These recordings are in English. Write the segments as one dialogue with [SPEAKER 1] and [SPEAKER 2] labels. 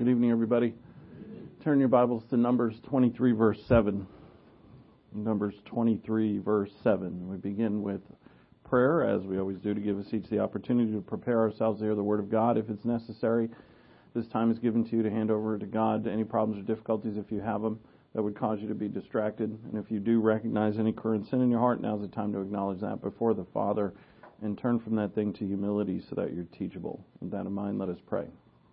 [SPEAKER 1] Good evening, everybody. Turn your Bibles to Numbers 23, verse 7. Numbers 23, verse 7. We begin with prayer, as we always do, to give us each the opportunity to prepare ourselves to hear the Word of God. If it's necessary, this time is given to you to hand over to God any problems or difficulties, if you have them, that would cause you to be distracted. And if you do recognize any current sin in your heart, now's the time to acknowledge that before the Father and turn from that thing to humility so that you're teachable. With that in mind, let us pray.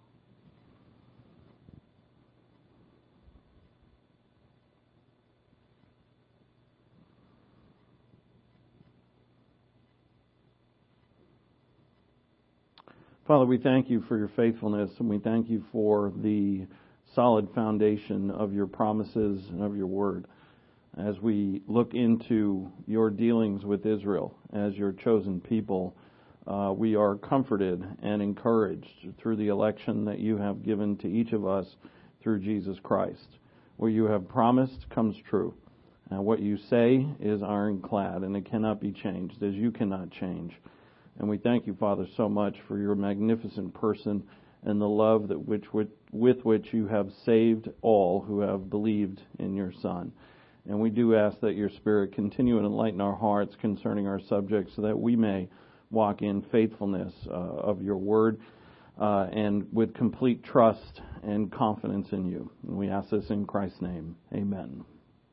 [SPEAKER 1] Father, we thank you for your faithfulness, and we thank you for the solid foundation of your promises and of your word. As we look into your dealings with Israel as your chosen people, we are comforted and encouraged through the election that you have given to each of us through Jesus Christ. What you have promised comes true. What you say is ironclad, and it cannot be changed, as you cannot change. And we thank you, Father, so much for your magnificent person and the love that with which you have saved all who have believed in your Son. And we do ask that your Spirit continue to enlighten our hearts concerning our subject so that we may walk in faithfulness of your word and with complete trust and confidence in you. And we ask this in Christ's name. Amen.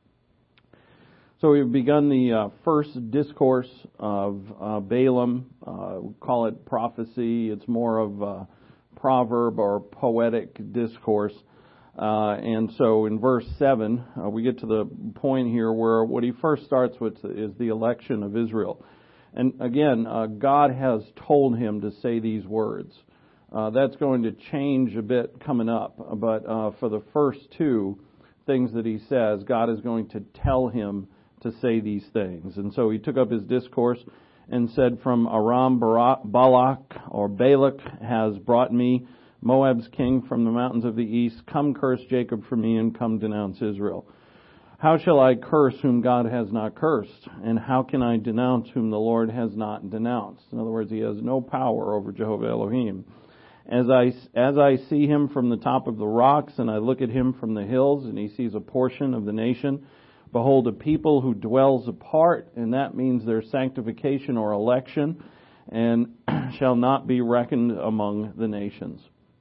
[SPEAKER 1] So we've begun the first discourse of Balaam. We call it prophecy. It's more of a proverb or poetic discourse. And so in verse 7, we get to the point here where what he first starts with is the election of Israel. And again, God has told him to say these words. That's going to change a bit coming up. But for the first two things that he says, God is going to tell him to say these things. And so he took up his discourse and said, "From Aram Balak has brought me, Moab's king from the mountains of the east. Come curse Jacob for me, and come denounce Israel. How shall I curse whom God has not cursed? And how can I denounce whom the Lord has not denounced?" In other words, he has no power over Jehovah Elohim. As I see him from the top of the rocks, and I look at him from the hills, and he sees a portion of the nation, behold, a people who dwells apart, and that means their sanctification or election, and shall not be reckoned among the nations.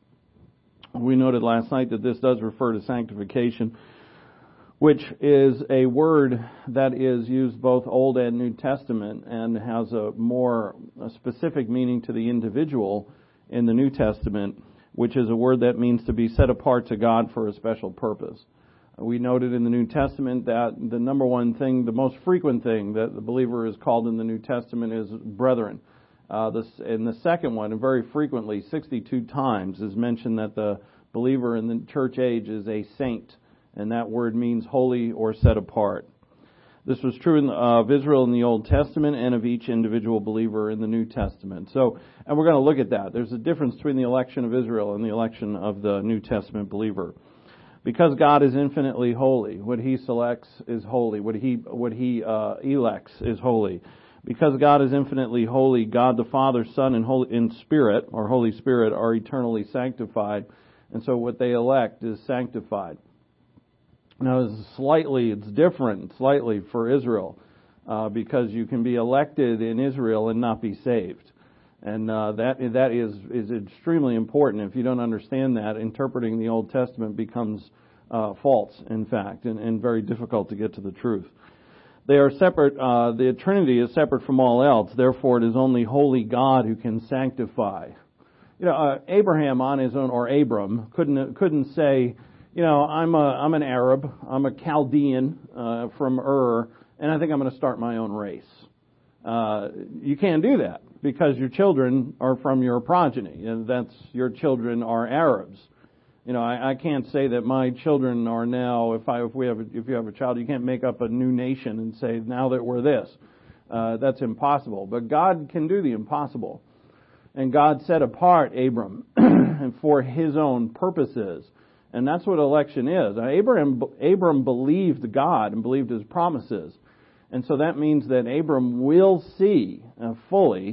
[SPEAKER 1] We noted last night that this does refer to sanctification, which is a word that is used both Old and New Testament and has a more specific meaning to the individual in the New Testament, which is a word that means to be set apart to God for a special purpose. We noted in the New Testament that the number one thing, the most frequent thing that the believer is called in the New Testament is brethren. And the second one, and very frequently, 62 times, is mentioned that the believer in the church age is a saint, and that word means holy or set apart. This was true of Israel in the Old Testament and of each individual believer in the New Testament. So, and we're going to look at that. There's a difference between the election of Israel and the election of the New Testament believer. Because God is infinitely holy, what he selects is holy. What he elects is holy. Because God is infinitely holy, God the Father, Son, and Holy Spirit are eternally sanctified, and so what they elect is sanctified. Now, it's different slightly for Israel, because you can be elected in Israel and not be saved. And that is extremely important. If you don't understand that, interpreting the Old Testament becomes false, in fact, and very difficult to get to the truth. They are separate. The Trinity is separate from all else. Therefore, it is only holy God who can sanctify. Abraham on his own, or Abram, couldn't say, I'm an Arab, I'm a Chaldean from Ur, and I think I'm going to start my own race. You can't do that, because your children are from your progeny, and your children are Arabs. I can't say that my children are now, if you have a child, you can't make up a new nation and say, now that we're this. That's impossible. But God can do the impossible. And God set apart Abram for his own purposes. And that's what election is. Abram believed God and believed his promises. And so that means that Abram will see fully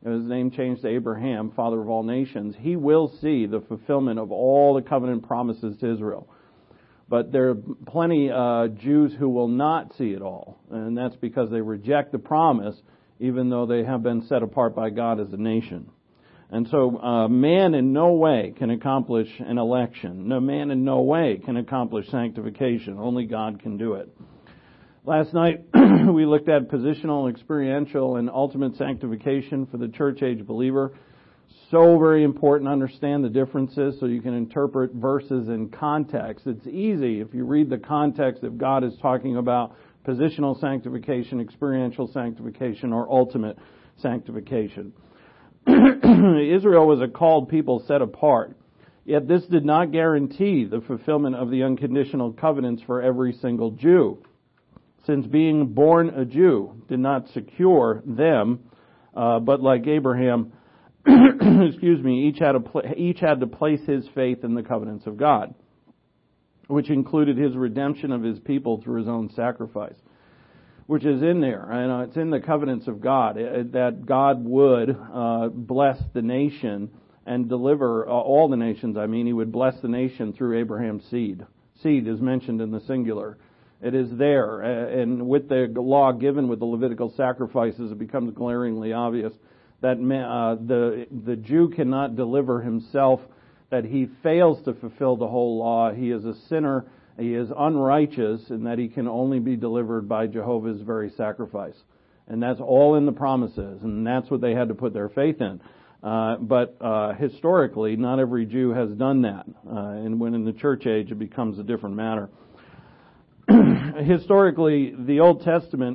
[SPEAKER 1] his name changed to Abraham, father of all nations, he will see the fulfillment of all the covenant promises to Israel. But there are plenty Jews who will not see it all, and that's because they reject the promise, even though they have been set apart by God as a nation. And so man in no way can accomplish an election. No man in no way can accomplish sanctification. Only God can do it. Last night we looked at positional, experiential, and ultimate sanctification for the church age believer. So very important to understand the differences so you can interpret verses in context. It's easy if you read the context if God is talking about positional sanctification, experiential sanctification, or ultimate sanctification. Israel was a called people set apart. Yet this did not guarantee the fulfillment of the unconditional covenants for every single Jew, since being born a Jew did not secure them, but like Abraham, each had to place his faith in the covenants of God, which included his redemption of his people through his own sacrifice, which is in there. And it's in the covenants of God that God would bless the nation and deliver all the nations. He would bless the nation through Abraham's seed. Seed is mentioned in the singular. It is there, and with the law given with the Levitical sacrifices, it becomes glaringly obvious that the Jew cannot deliver himself, that he fails to fulfill the whole law. He is a sinner, he is unrighteous, and that he can only be delivered by Jehovah's very sacrifice. And that's all in the promises, and that's what they had to put their faith in. But historically, not every Jew has done that. And when in the church age, it becomes a different matter. Historically, the Old Testament...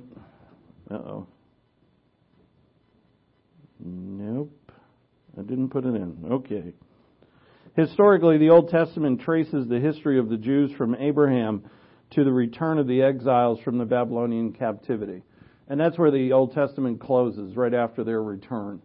[SPEAKER 1] Nope. I didn't put it in. Okay. Historically, the Old Testament traces the history of the Jews from Abraham to the return of the exiles from the Babylonian captivity. And that's where the Old Testament closes, right after their return.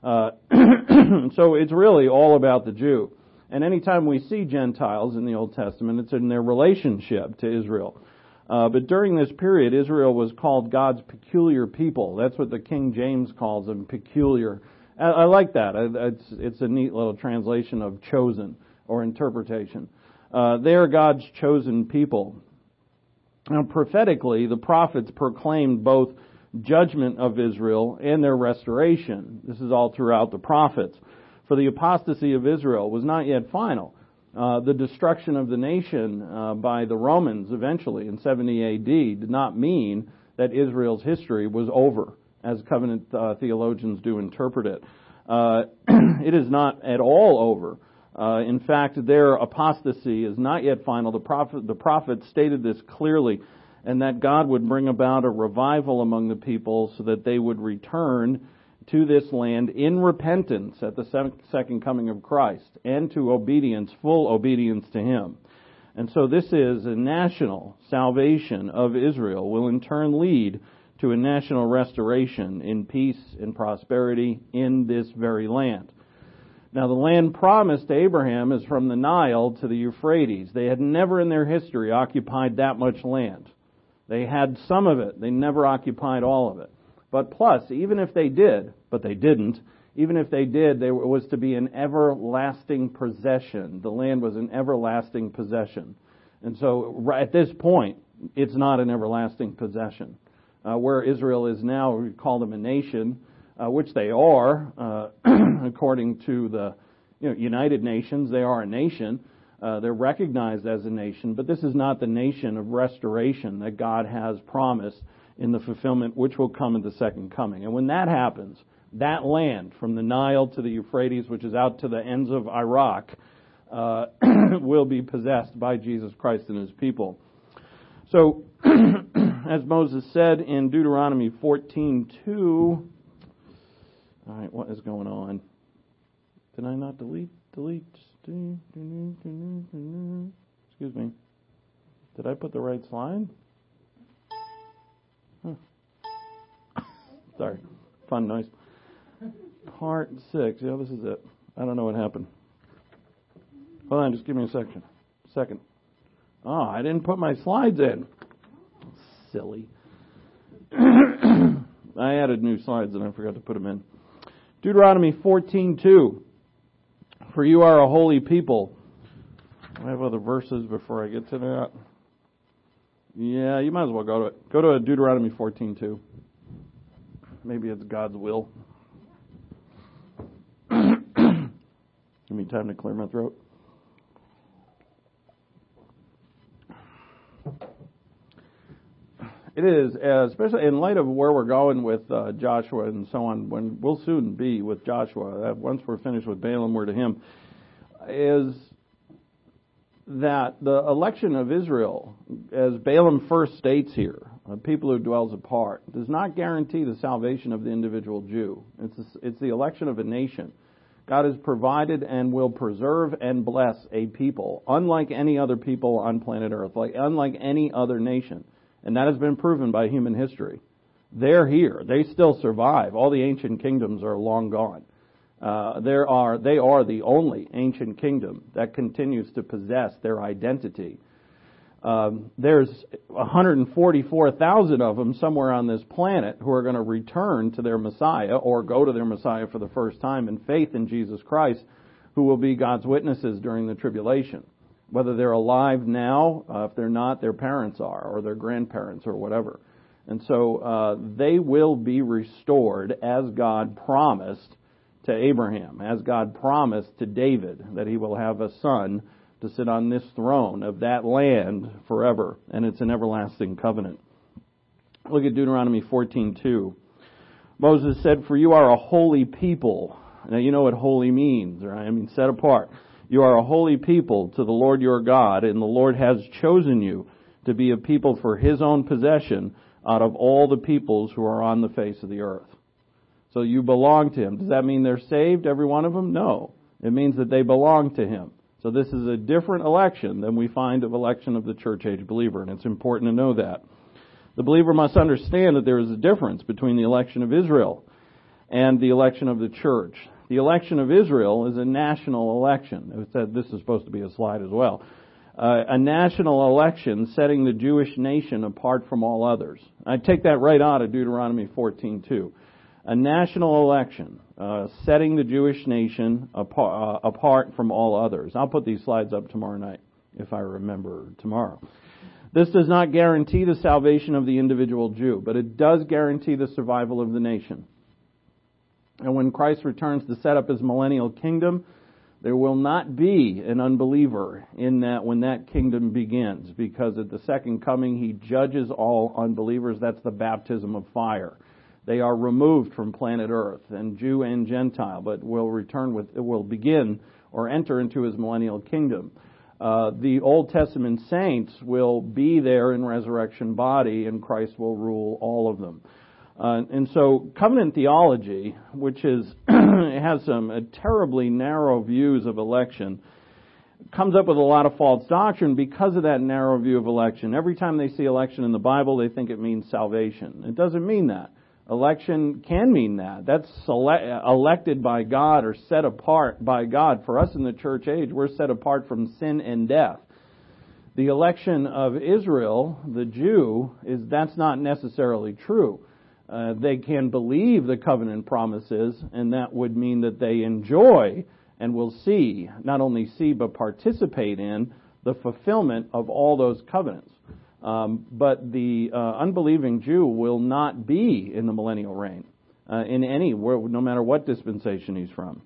[SPEAKER 1] So it's really all about the Jew. And anytime we see Gentiles in the Old Testament, it's in their relationship to Israel. But during this period, Israel was called God's peculiar people. That's what the King James calls them, peculiar. I like that. It's a neat little translation of chosen or interpretation. They are God's chosen people. Now, prophetically, the prophets proclaimed both judgment of Israel and their restoration. This is all throughout the prophets. For the apostasy of Israel was not yet final. The destruction of the nation by the Romans eventually in 70 A.D. did not mean that Israel's history was over, as covenant theologians do interpret it. It is not at all over. In fact, their apostasy is not yet final. The prophet stated this clearly, and that God would bring about a revival among the people so that they would return to this land in repentance at the second coming of Christ and to obedience, full obedience to Him. And so this is a national salvation of Israel will in turn lead to a national restoration in peace and prosperity in this very land. Now the land promised to Abraham is from the Nile to the Euphrates. They had never in their history occupied that much land. They had some of it. They never occupied all of it. But plus, even if they did, but they didn't, even if they did, there was to be an everlasting possession. The land was an everlasting possession. And so at this point, it's not an everlasting possession. Where Israel is now, we call them a nation, which they are, according to the United Nations. They are a nation. They're recognized as a nation, but this is not the nation of restoration that God has promised in the fulfillment which will come in the second coming. And when that happens, that land from the Nile to the Euphrates, which is out to the ends of Iraq, will be possessed by Jesus Christ and His people. So, as Moses said in Deuteronomy 14:2, all right, what is going on? Did I not delete? Excuse me. Did I put the right slide? Sorry. Fun noise. Part 6. Yeah, this is it. I don't know what happened. Hold on, just give me a second. Oh, I didn't put my slides in. Silly. I added new slides and I forgot to put them in. Deuteronomy 14:2. For you are a holy people. I have other verses before I get to that. Yeah, you might as well go to it. Go to Deuteronomy 14:2. Maybe it's God's will. Give me time to clear my throat. It is, especially in light of where we're going with Joshua and so on, when we'll soon be with Joshua, once we're finished with Balaam, we're to him, is that the election of Israel, as Balaam first states here, a people who dwells apart, does not guarantee the salvation of the individual Jew. It's the election of a nation. God has provided and will preserve and bless a people, unlike any other people on planet Earth, unlike any other nation. And that has been proven by human history. They're here. They still survive. All the ancient kingdoms are long gone. They are the only ancient kingdom that continues to possess their identity. There's 144,000 of them somewhere on this planet who are going to return to their Messiah or go to their Messiah for the first time in faith in Jesus Christ, who will be God's witnesses during the tribulation. Whether they're alive now, if they're not, their parents are, or their grandparents, or whatever. And so they will be restored as God promised to Abraham, as God promised to David, that he will have a son to sit on this throne of that land forever, and it's an everlasting covenant. Look at Deuteronomy 14:2. Moses said, "For you are a holy people." Now you know what holy means, right? I mean, set apart. You are a holy people to the Lord your God, and the Lord has chosen you to be a people for His own possession out of all the peoples who are on the face of the earth. So you belong to Him. Does that mean they're saved, every one of them? No. It means that they belong to Him. So this is a different election than we find of election of the church age believer, and it's important to know that. The believer must understand that there is a difference between the election of Israel and the election of the church. The election of Israel is a national election. It said this is supposed to be a slide as well. A national election setting the Jewish nation apart from all others. I take that right out of Deuteronomy 14:2. A national election setting the Jewish nation apart from all others. I'll put these slides up tomorrow night, if I remember tomorrow. This does not guarantee the salvation of the individual Jew, but it does guarantee the survival of the nation. And when Christ returns to set up His millennial kingdom, there will not be an unbeliever in that when that kingdom begins, because at the second coming He judges all unbelievers. That's the baptism of fire. They are removed from planet Earth, and Jew and Gentile, but will begin or enter into His millennial kingdom. The Old Testament saints will be there in resurrection body, and Christ will rule all of them. And so covenant theology, which has some terribly narrow views of election, comes up with a lot of false doctrine because of that narrow view of election. Every time they see election in the Bible, they think it means salvation. It doesn't mean that. Election can mean that. That's elected by God or set apart by God. For us in the church age, we're set apart from sin and death. The election of Israel, the Jew, that's not necessarily true. They can believe the covenant promises, and that would mean that they enjoy and will see, not only see, but participate in the fulfillment of all those covenants. But the unbelieving Jew will not be in the millennial reign, no matter what dispensation he's from.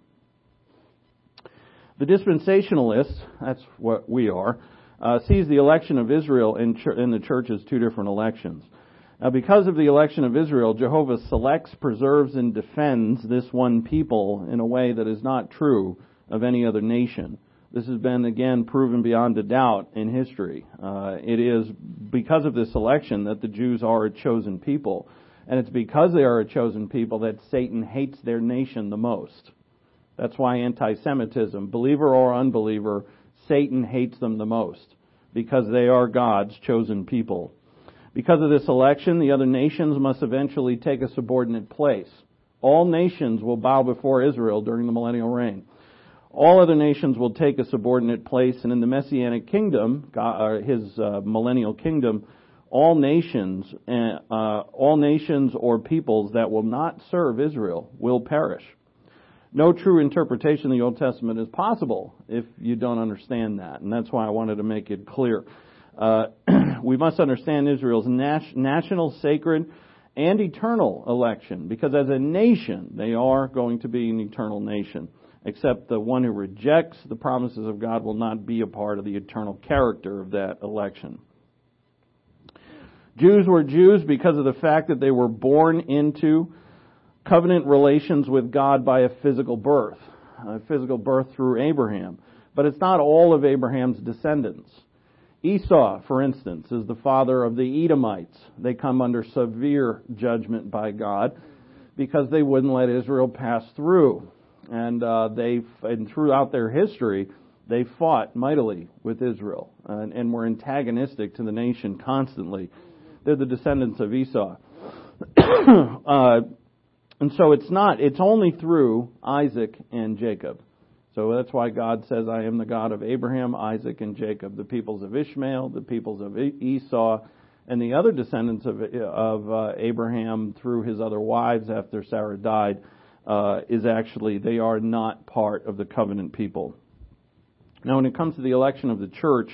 [SPEAKER 1] The dispensationalist, that's what we are, sees the election of Israel in the church as two different elections. Now, because of the election of Israel, Jehovah selects, preserves, and defends this one people in a way that is not true of any other nation. This has been, again, proven beyond a doubt in history. It is because of this election that the Jews are a chosen people. And it's because they are a chosen people that Satan hates their nation the most. That's why anti-Semitism, believer or unbeliever, Satan hates them the most, because they are God's chosen people. Because of this election, the other nations must eventually take a subordinate place. All nations will bow before Israel during the millennial reign. All other nations will take a subordinate place, and in the Messianic kingdom, His millennial kingdom, all nations or peoples that will not serve Israel will perish. No true interpretation of the Old Testament is possible if you don't understand that, and that's why I wanted to make it clear. We must understand Israel's national, sacred, and eternal election, because as a nation, they are going to be an eternal nation, except the one who rejects the promises of God will not be a part of the eternal character of that election. Jews were Jews because of the fact that they were born into covenant relations with God by a physical birth through Abraham. But it's not all of Abraham's descendants. Esau, for instance, is the father of the Edomites. They come under severe judgment by God because they wouldn't let Israel pass through. And throughout their history, they fought mightily with Israel and were antagonistic to the nation constantly. They're the descendants of Esau. And so it's only through Isaac and Jacob. So that's why God says, I am the God of Abraham, Isaac, and Jacob, the peoples of Ishmael, the peoples of Esau, and the other descendants of Abraham through his other wives after Sarah died, they are not part of the covenant people. Now, when it comes to the election of the church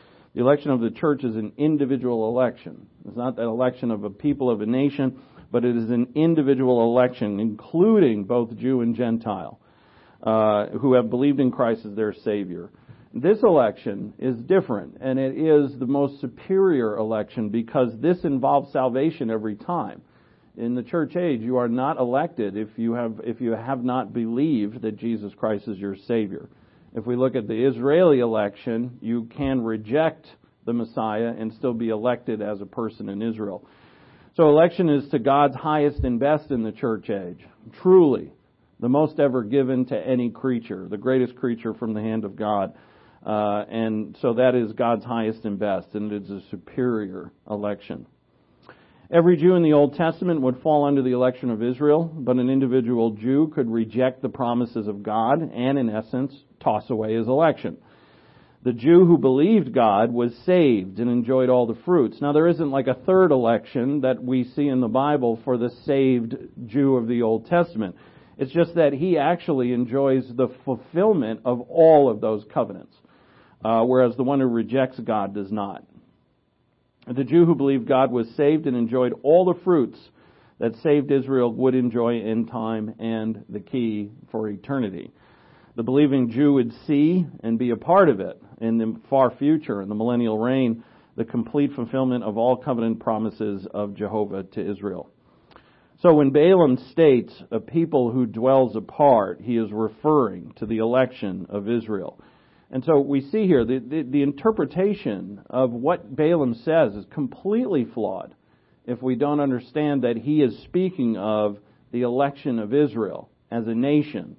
[SPEAKER 1] is an individual election. It's not that election of a people of a nation, but it is an individual election, including both Jew and Gentile, who have believed in Christ as their Savior. This election is different, and it is the most superior election because this involves salvation every time. In the church age, you are not elected if you have not believed that Jesus Christ is your Savior. If we look at the Israeli election, you can reject the Messiah and still be elected as a person in Israel. So election is to God's highest and best in the church age. Truly, the most ever given to any creature, the greatest creature from the hand of God. And so that is God's highest and best, and it is a superior election. Every Jew in the Old Testament would fall under the election of Israel, but an individual Jew could reject the promises of God and, in essence, toss away his election. The Jew who believed God was saved and enjoyed all the fruits. Now, there isn't like a third election that we see in the Bible for the saved Jew of the Old Testament. It's just that he actually enjoys the fulfillment of all of those covenants, whereas the one who rejects God does not. The Jew who believed God was saved and enjoyed all the fruits that saved Israel would enjoy in time and the key for eternity. The believing Jew would see and be a part of it in the far future, in the millennial reign, the complete fulfillment of all covenant promises of Jehovah to Israel. So when Balaam states a people who dwells apart, he is referring to the election of Israel. And so we see here the interpretation of what Balaam says is completely flawed if we don't understand that he is speaking of the election of Israel as a nation.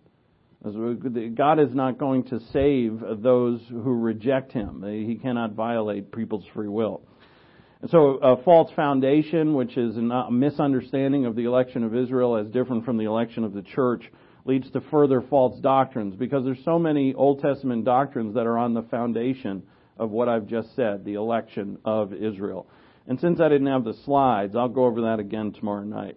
[SPEAKER 1] God is not going to save those who reject him. He cannot violate people's free will. And so a false foundation, which is a misunderstanding of the election of Israel as different from the election of the church, leads to further false doctrines, because there's so many Old Testament doctrines that are on the foundation of what I've just said, the election of Israel. And since I didn't have the slides, I'll go over that again tomorrow night.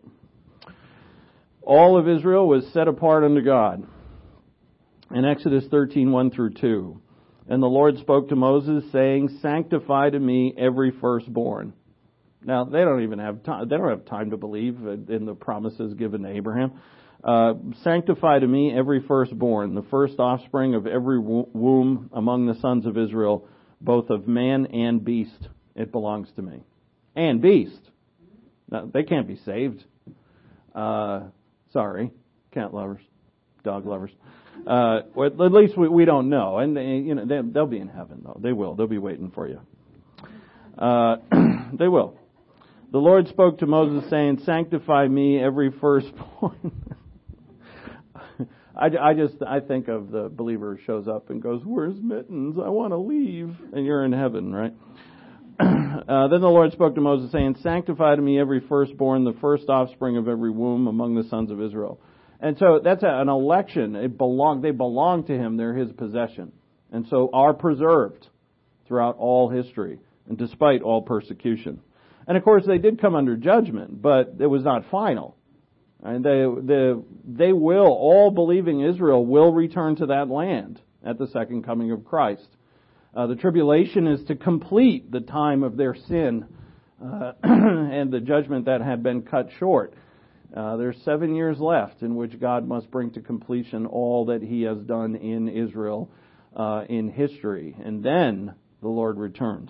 [SPEAKER 1] All of Israel was set apart unto God. In Exodus 13:1 through 2. And the Lord spoke to Moses, saying, Sanctify to me every firstborn. Now, they don't have time to believe in the promises given to Abraham. Sanctify to me every firstborn, the first offspring of every womb among the sons of Israel, both of man and beast. It belongs to me. And beast. Now, they can't be saved. Sorry, cat lovers, dog lovers. Or at least we don't know. And they'll be in heaven, though. They will. They'll be waiting for you. They will. The Lord spoke to Moses, saying, Sanctify me every firstborn. I think of the believer who shows up and goes, Where's mittens? I want to leave. And you're in heaven, right? Then the Lord spoke to Moses, saying, Sanctify to me every firstborn, the first offspring of every womb among the sons of Israel. And so that's an election. They belong to him. They're his possession. And so are preserved throughout all history and despite all persecution. And of course, they did come under judgment, but it was not final. And they will, all believing Israel will return to that land at the second coming of Christ. The tribulation is to complete the time of their sin and the judgment that had been cut short. There's 7 years left in which God must bring to completion all that He has done in Israel in history. And then the Lord returns.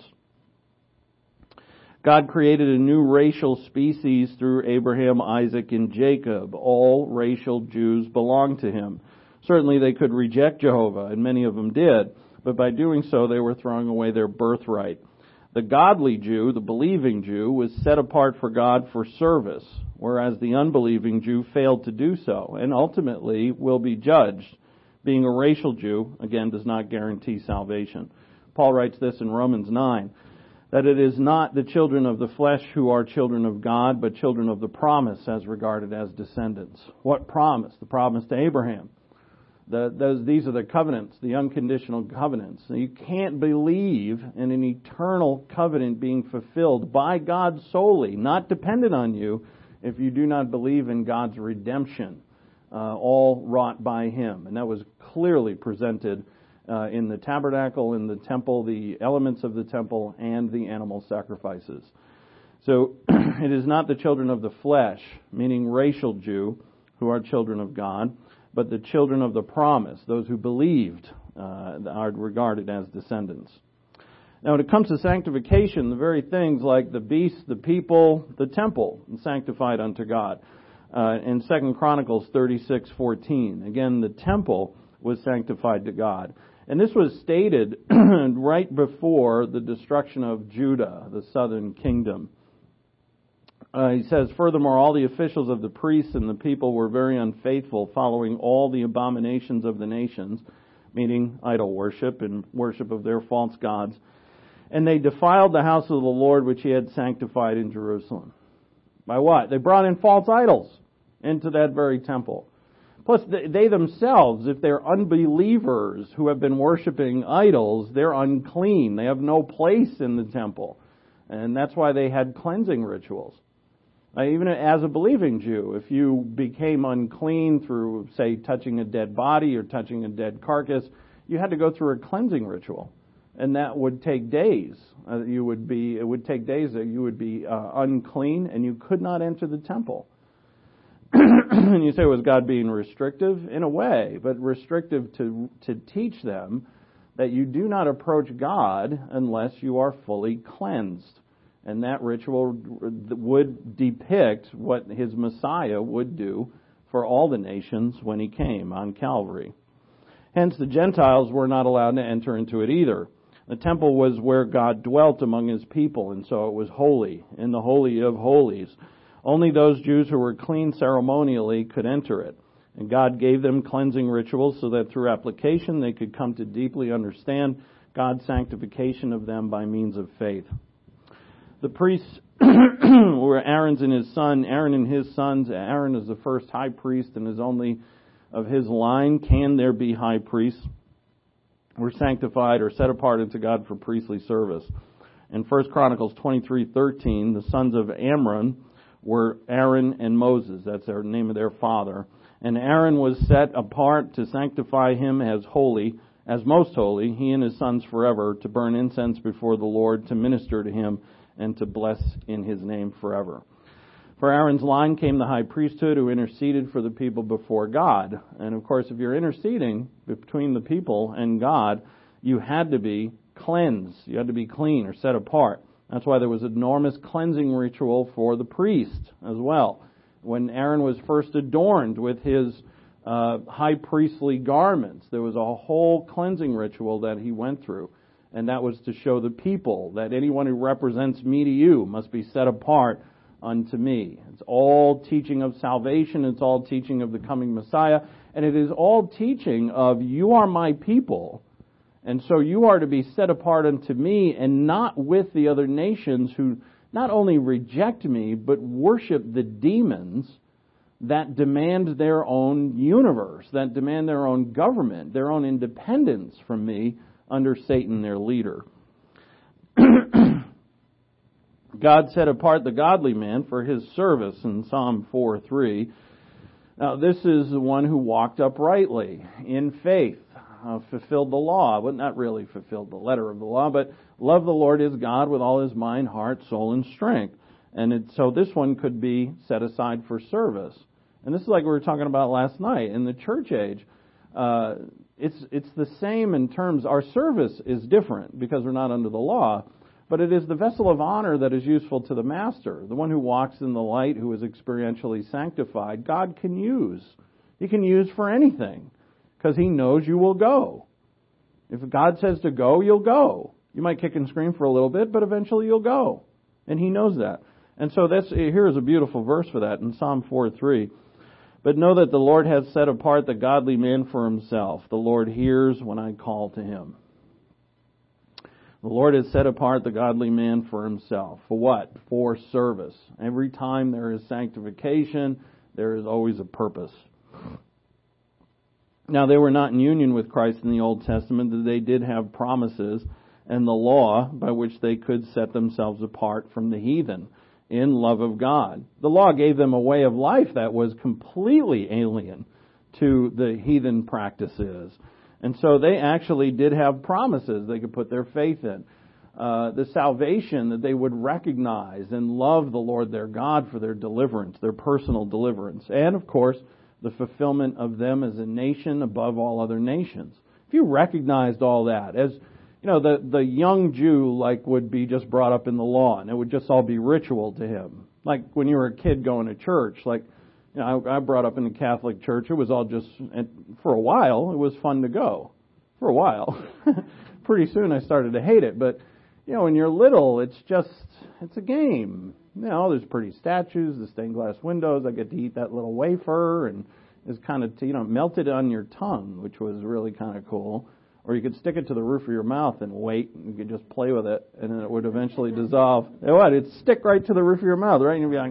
[SPEAKER 1] God created a new racial species through Abraham, Isaac, and Jacob. All racial Jews belong to Him. Certainly they could reject Jehovah, and many of them did, but by doing so they were throwing away their birthright. The godly Jew, the believing Jew, was set apart for God for service, whereas the unbelieving Jew failed to do so, and ultimately will be judged. Being a racial Jew, again, does not guarantee salvation. Paul writes this in Romans 9. That it is not the children of the flesh who are children of God, but children of the promise as regarded as descendants. What promise? The promise to Abraham. These are the covenants, the unconditional covenants. You can't believe in an eternal covenant being fulfilled by God solely, not dependent on you, if you do not believe in God's redemption, all wrought by Him. And that was clearly presented in the tabernacle, in the temple, the elements of the temple, and the animal sacrifices. So it is not the children of the flesh, meaning racial Jew, who are children of God, but the children of the promise, those who believed, are regarded as descendants. Now when it comes to sanctification, the very things like the beast, the people, the temple, sanctified unto God. In 2 Chronicles 36:14, again, the temple was sanctified to God. And this was stated right before the destruction of Judah, the southern kingdom. He says, furthermore, all the officials of the priests and the people were very unfaithful, following all the abominations of the nations, meaning idol worship and worship of their false gods. And they defiled the house of the Lord which He had sanctified in Jerusalem. By what? They brought in false idols into that very temple. Plus, they themselves, if they're unbelievers who have been worshiping idols, they're unclean. They have no place in the temple. And that's why they had cleansing rituals. Even as a believing Jew, if you became unclean through, say, touching a dead body or touching a dead carcass, you had to go through a cleansing ritual. And that would take days. It would take days that you would be unclean and you could not enter the temple. And you say, was God being restrictive? In a way, but restrictive to teach them that you do not approach God unless you are fully cleansed. And that ritual would depict what His Messiah would do for all the nations when He came on Calvary. Hence, the Gentiles were not allowed to enter into it either. The temple was where God dwelt among His people, and so it was holy, in the Holy of Holies. Only those Jews who were clean ceremonially could enter it. And God gave them cleansing rituals so that through application they could come to deeply understand God's sanctification of them by means of faith. The priests were Aaron and his sons. Aaron is the first high priest and is only of his line. Can there be high priests? Were sanctified or set apart unto God for priestly service. In 1 Chronicles 23:13, the sons of Amram were Aaron and Moses. That's the name of their father. And Aaron was set apart to sanctify him as holy, as most holy, he and his sons forever, to burn incense before the Lord, to minister to Him, and to bless in His name forever. For Aaron's line came the high priesthood, who interceded for the people before God. And of course, if you're interceding between the people and God, you had to be cleansed. You had to be clean or set apart. That's why there was an enormous cleansing ritual for the priest as well. When Aaron was first adorned with his high priestly garments, there was a whole cleansing ritual that he went through. And that was to show the people that anyone who represents me to you must be set apart unto me. It's all teaching of salvation. It's all teaching of the coming Messiah. And it is all teaching of you are my people. And so you are to be set apart unto me and not with the other nations who not only reject me, but worship the demons that demand their own universe, that demand their own government, their own independence from me under Satan, their leader. God set apart the godly man for His service in Psalm 4:3. Now, this is the one who walked uprightly in faith, fulfilled the law. Well, not really fulfilled the letter of the law, but loved the Lord his God with all his mind, heart, soul, and strength. And so this one could be set aside for service. And this is like we were talking about last night. In the church age, it's the same in terms, our service is different because we're not under the law, but it is the vessel of honor that is useful to the master. The one who walks in the light, who is experientially sanctified, God can use. He can use for anything because he knows you will go. If God says to go, you'll go. You might kick and scream for a little bit, but eventually you'll go. And he knows that. And so here's a beautiful verse for that in Psalm 4:3. But know that the Lord has set apart the godly man for himself. The Lord hears when I call to him. The Lord has set apart the godly man for himself. For what? For service. Every time there is sanctification, there is always a purpose. Now, they were not in union with Christ in the Old Testament, that they did have promises and the law by which they could set themselves apart from the heathen in love of God. The law gave them a way of life that was completely alien to the heathen practices. And so they actually did have promises they could put their faith in. The salvation that they would recognize and love the Lord their God for their deliverance, their personal deliverance. And, of course, the fulfillment of them as a nation above all other nations. If you recognized all that, as you know, the young Jew would be just brought up in the law, and it would just all be ritual to him. Like when you were a kid going to church, I brought up in the Catholic Church. It was all just, for a while, it was fun to go. For a while. Pretty soon I started to hate it. But, when you're little, it's a game. There's pretty statues, the stained glass windows. I get to eat that little wafer, and it's kind of, melted on your tongue, which was really kind of cool. Or you could stick it to the roof of your mouth and wait, and you could just play with it, and then it would eventually dissolve. It'd stick right to the roof of your mouth, right? And you'd be like,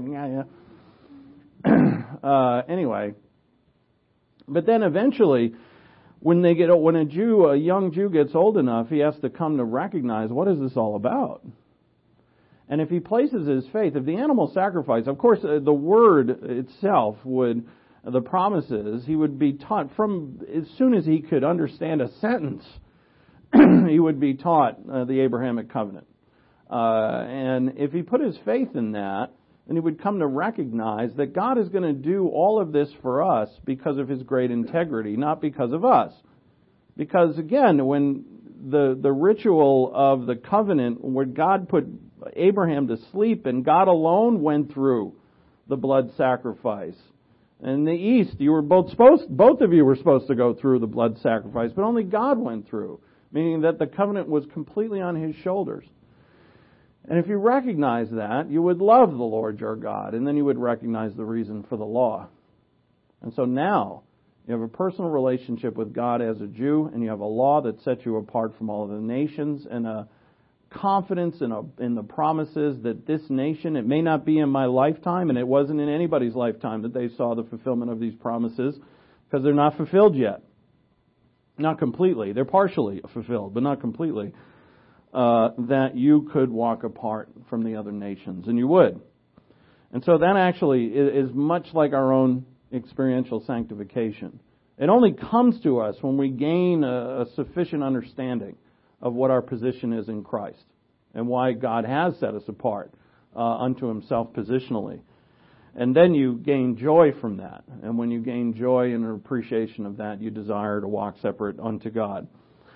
[SPEAKER 1] yeah. Anyway. But then eventually, when a young Jew gets old enough, he has to come to recognize, what is this all about? And if he places his faith, if the animal sacrifice, of course, the word itself the promises, he would be taught from, as soon as he could understand a sentence, he would be taught the Abrahamic covenant. And if he put his faith in that, then he would come to recognize that God is going to do all of this for us because of his great integrity, not because of us. Because again, when the ritual of the covenant, where God put Abraham to sleep and God alone went through the blood sacrifice. In the East, both of you were supposed to go through the blood sacrifice, but only God went through, meaning that the covenant was completely on his shoulders. And if you recognize that, you would love the Lord your God, and then you would recognize the reason for the law. And so now, you have a personal relationship with God as a Jew, and you have a law that sets you apart from all of the nations, and a confidence in the promises that this nation, it may not be in my lifetime, and it wasn't in anybody's lifetime that they saw the fulfillment of these promises, because they're not fulfilled yet. Not completely. They're partially fulfilled, but not completely. That you could walk apart from the other nations, and you would. And so that actually is much like our own experiential sanctification. It only comes to us when we gain a sufficient understanding of what our position is in Christ and why God has set us apart unto himself positionally. And then you gain joy from that. And when you gain joy and an appreciation of that, you desire to walk separate unto God.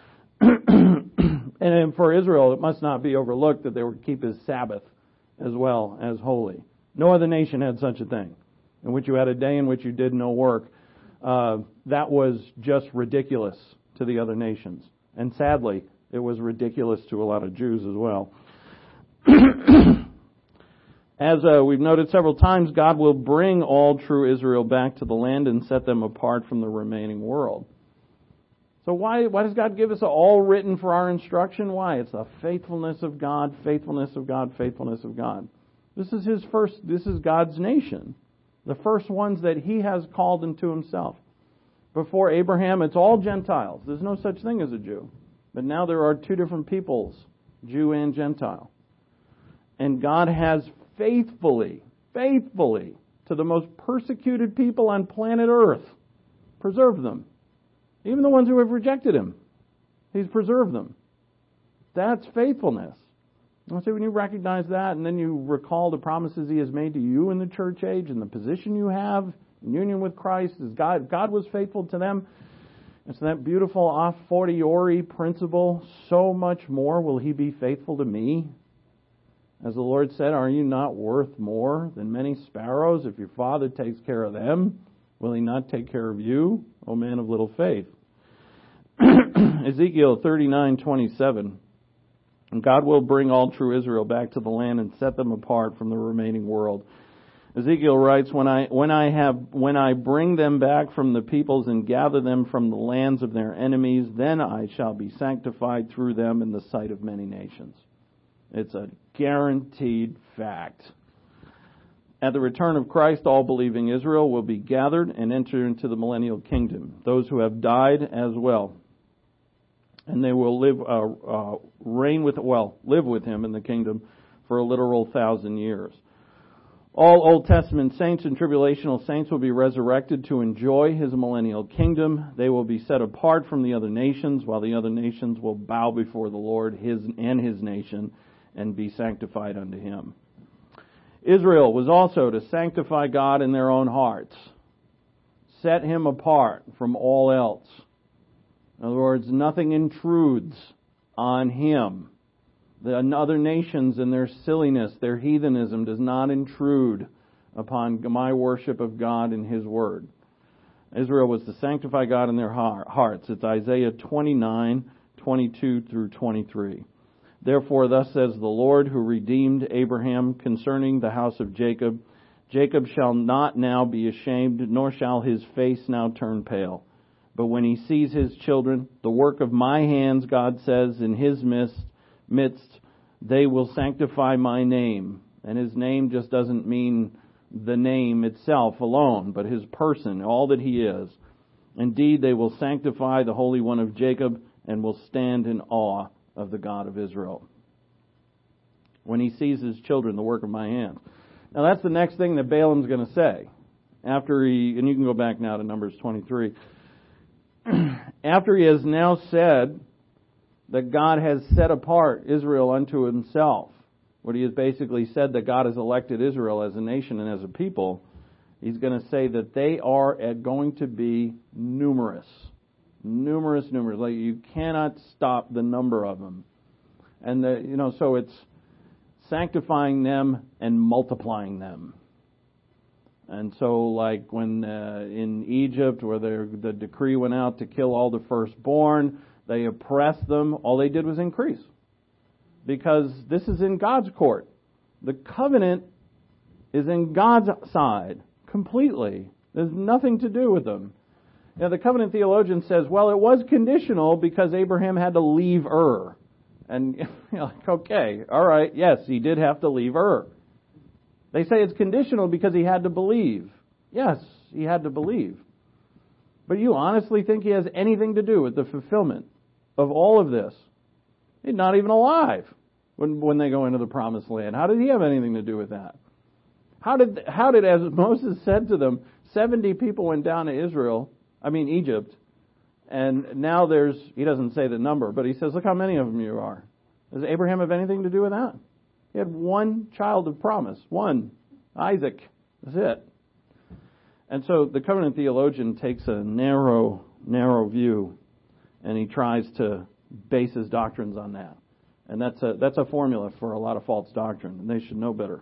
[SPEAKER 1] And for Israel, it must not be overlooked that they were to keep his Sabbath as well as holy. No other nation had such a thing, in which you had a day in which you did no work. That was just ridiculous to the other nations. And sadly, it was ridiculous to a lot of Jews as well. As we've noted several times, God will bring all true Israel back to the land and set them apart from the remaining world. So why does God give us all written for our instruction? Why? It's the faithfulness of God, faithfulness of God, faithfulness of God. This is God's nation. The first ones that he has called into himself. Before Abraham, it's all Gentiles. There's no such thing as a Jew. But now there are two different peoples, Jew and Gentile. And God has faithfully to the most persecuted people on planet Earth. Preserved them. Even the ones who have rejected Him. He's preserved them. That's faithfulness. I say when you recognize that and then you recall the promises He has made to you in the church age and the position you have in union with Christ, as God was faithful to them. It's that beautiful a fortiori principle. So much more will He be faithful to me. As the Lord said, are you not worth more than many sparrows? If your Father takes care of them, will He not take care of you, O man of little faith? Ezekiel 39:27. And God will bring all true Israel back to the land and set them apart from the remaining world. Ezekiel writes, when I bring them back from the peoples and gather them from the lands of their enemies, then I shall be sanctified through them in the sight of many nations. It's a guaranteed fact. At the return of Christ, all believing Israel will be gathered and enter into the millennial kingdom. Those who have died as well. And they will live with Him in the kingdom for a literal 1,000 years. All Old Testament saints and tribulational saints will be resurrected to enjoy His millennial kingdom. They will be set apart from the other nations, while the other nations will bow before the Lord, His nation, and be sanctified unto Him. Israel was also to sanctify God in their own hearts, set Him apart from all else. In other words, nothing intrudes on Him. The other nations and their silliness, their heathenism does not intrude upon my worship of God and His Word. Israel was to sanctify God in their hearts. It's Isaiah 29:22 through 23. Therefore, thus says the Lord who redeemed Abraham concerning the house of Jacob, Jacob shall not now be ashamed, nor shall his face now turn pale. But when he sees his children, the work of my hands, God says, in His midst, they will sanctify my name. And His name just doesn't mean the name itself alone, but His person, all that He is. Indeed, they will sanctify the Holy One of Jacob and will stand in awe of the God of Israel. When he sees his children, the work of my hands. Now that's the next thing that Balaam's going to say. And you can go back now to Numbers 23. After he has now said that God has set apart Israel unto Himself, what he has basically said that God has elected Israel as a nation and as a people, he's going to say that they are going to be numerous. Numerous. Like you cannot stop the number of them. And so it's sanctifying them and multiplying them. And so, like when in Egypt, where the decree went out to kill all the firstborn, they oppressed them. All they did was increase. Because this is in God's court. The covenant is in God's side completely. There's nothing to do with them. The covenant theologian says, well, it was conditional because Abraham had to leave Ur. And you're like, okay, all right, yes, he did have to leave Ur. They say it's conditional because he had to believe. Yes, he had to believe. But you honestly think he has anything to do with the fulfillment of all of this? He's not even alive when they go into the promised land. How did he have anything to do with that? How did, as Moses said to them, 70 people went down to Egypt, and now he doesn't say the number, but he says, look how many of them you are. Does Abraham have anything to do with that? He had one child of promise. One. Isaac. That's it. And so the covenant theologian takes a narrow view, and he tries to base his doctrines on that. And that's a formula for a lot of false doctrine, and they should know better.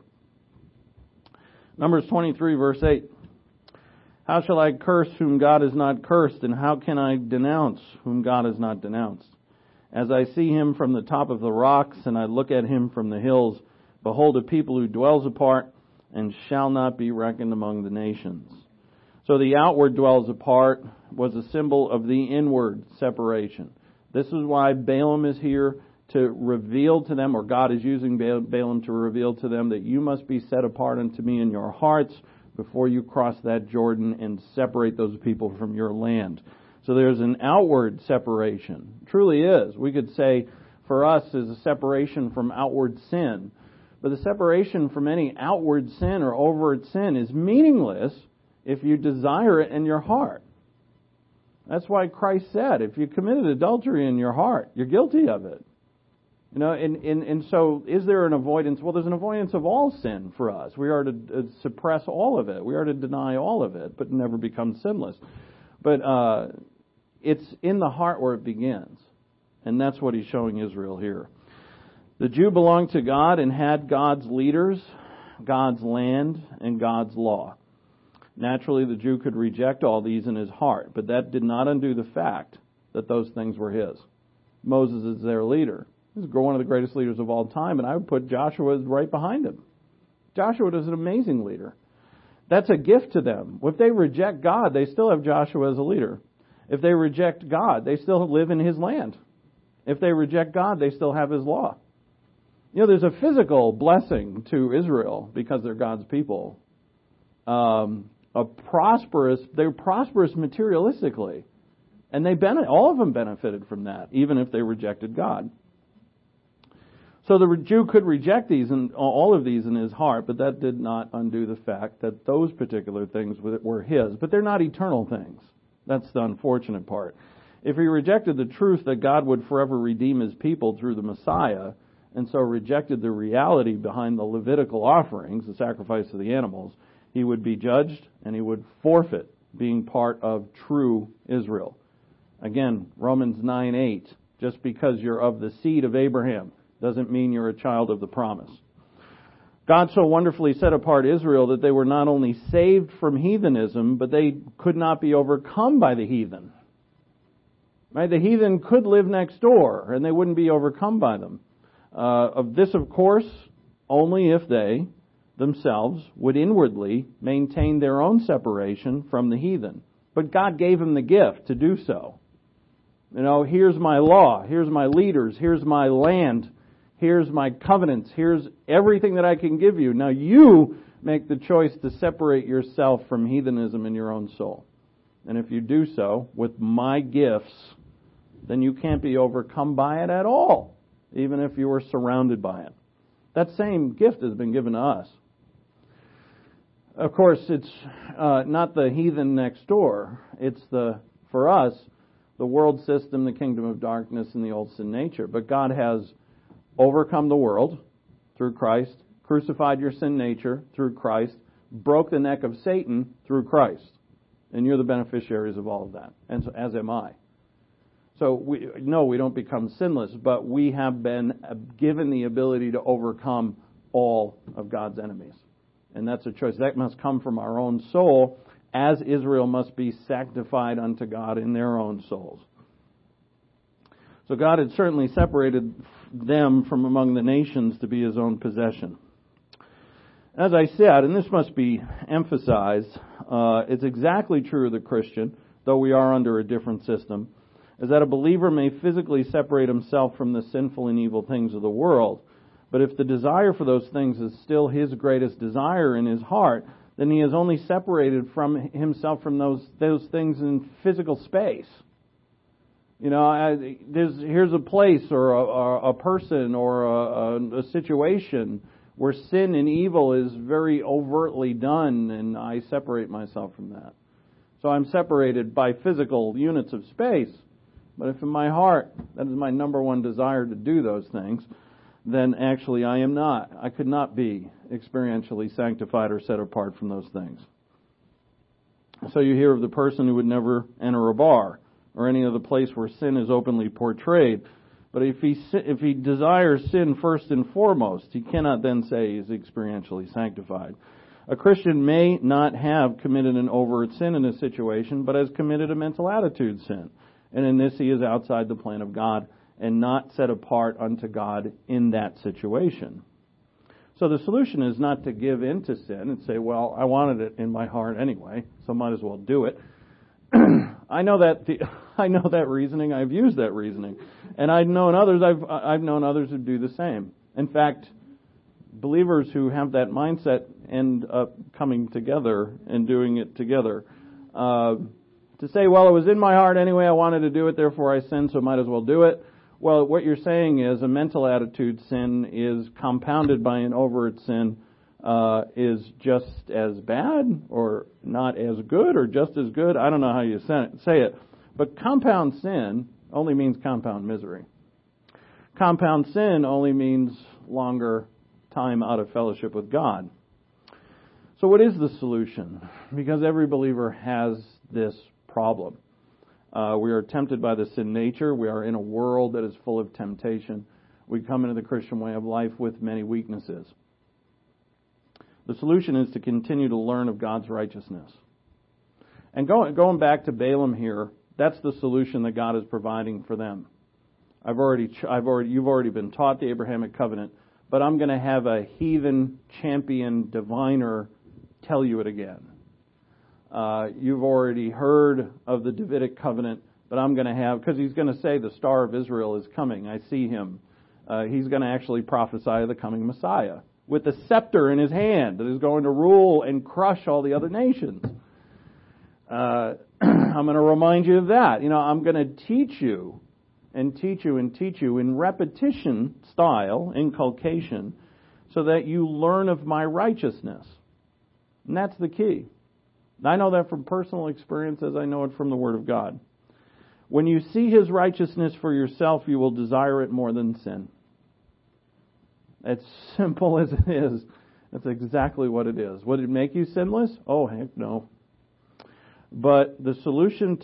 [SPEAKER 1] Numbers 23, verse 8. How shall I curse whom God has not cursed, and how can I denounce whom God has not denounced? As I see him from the top of the rocks, and I look at him from the hills, behold, a people who dwells apart, and shall not be reckoned among the nations. So the outward dwells apart was a symbol of the inward separation. This is why Balaam is here to reveal to them, or God is using Balaam to reveal to them, that you must be set apart unto me in your hearts before you cross that Jordan and separate those people from your land. So there's an outward separation. Truly is. We could say for us is a separation from outward sin. But the separation from any outward sin or overt sin is meaningless if you desire it in your heart. That's why Christ said, if you committed adultery in your heart, you're guilty of it. You know, and so is there an avoidance? Well, there's an avoidance of all sin for us. We are to suppress all of it. We are to deny all of it, but never become sinless. But it's in the heart where it begins. And that's what he's showing Israel here. The Jew belonged to God and had God's leaders, God's land, and God's law. Naturally, the Jew could reject all these in his heart, but that did not undo the fact that those things were his. Moses is their leader. He's one of the greatest leaders of all time, and I would put Joshua right behind him. Joshua is an amazing leader. That's a gift to them. If they reject God, they still have Joshua as a leader. If they reject God, they still live in his land. If they reject God, they still have his law. You know, there's a physical blessing to Israel because they're God's people. They're prosperous materialistically. And all of them benefited from that, even if they rejected God. So the Jew could reject these and all of these in his heart, but that did not undo the fact that those particular things were his. But they're not eternal things. That's the unfortunate part. If he rejected the truth that God would forever redeem his people through the Messiah, and so rejected the reality behind the Levitical offerings, the sacrifice of the animals, he would be judged and he would forfeit being part of true Israel. Again, Romans 9:8, just because you're of the seed of Abraham doesn't mean you're a child of the promise. God so wonderfully set apart Israel that they were not only saved from heathenism, but they could not be overcome by the heathen. Right? The heathen could live next door and they wouldn't be overcome by them. Of this, of course, only if they themselves would inwardly maintain their own separation from the heathen. But God gave them the gift to do so. You know, here's my law, here's my leaders, here's my land, here's my covenants, here's everything that I can give you. Now you make the choice to separate yourself from heathenism in your own soul. And if you do so with my gifts, then you can't be overcome by it at all, even if you were surrounded by it. That same gift has been given to us. Of course, it's not the heathen next door. It's for us, the world system, the kingdom of darkness, and the old sin nature. But God has overcome the world through Christ, crucified your sin nature through Christ, broke the neck of Satan through Christ. And you're the beneficiaries of all of that, and so, as am I. So we don't become sinless, but we have been given the ability to overcome all of God's enemies. And that's a choice. That must come from our own soul, as Israel must be sanctified unto God in their own souls. So God had certainly separated them from among the nations to be his own possession. As I said, and this must be emphasized, it's exactly true of the Christian, though we are under a different system, is that a believer may physically separate himself from the sinful and evil things of the world. But if the desire for those things is still his greatest desire in his heart, then he is only separated from himself from those things in physical space. You know, here's a place or a person or a situation where sin and evil is very overtly done, and I separate myself from that. So I'm separated by physical units of space. But if in my heart that is my number one desire to do those things, then actually I am not. I could not be experientially sanctified or set apart from those things. So you hear of the person who would never enter a bar or any other place where sin is openly portrayed. But if he desires sin first and foremost, he cannot then say he is experientially sanctified. A Christian may not have committed an overt sin in a situation, but has committed a mental attitude sin. And in this he is outside the plan of God and not set apart unto God in that situation. So the solution is not to give in to sin and say, well, I wanted it in my heart anyway, so might as well do it. I know that reasoning. I've used that reasoning, and I've known others who do the same. In fact, believers who have that mindset end up coming together and doing it together. To say, well, it was in my heart anyway, I wanted to do it, therefore I sinned, so might as well do it. Well, what you're saying is a mental attitude sin is compounded by an overt sin is just as bad or not as good or just as good. I don't know how you say it. But compound sin only means compound misery. Compound sin only means longer time out of fellowship with God. So what is the solution? Because every believer has this problem. We are tempted by the sin nature. We are in a world that is full of temptation. We come into the Christian way of life with many weaknesses. The solution is to continue to learn of God's righteousness. And going back to Balaam here, that's the solution that God is providing for them. You've already been taught the Abrahamic covenant, but I'm going to have a heathen champion diviner tell you it again. You've already heard of the Davidic covenant, but I'm going to have, because he's going to say the star of Israel is coming. I see him. He's going to actually prophesy of the coming Messiah with a scepter in his hand that is going to rule and crush all the other nations. I'm going to remind you of that. I'm going to teach you and teach you and teach you in repetition style, inculcation, so that you learn of my righteousness. And that's the key. I know that from personal experience as I know it from the Word of God. When you see His righteousness for yourself, you will desire it more than sin. As simple as it is, that's exactly what it is. Would it make you sinless? Oh, heck no. But the solution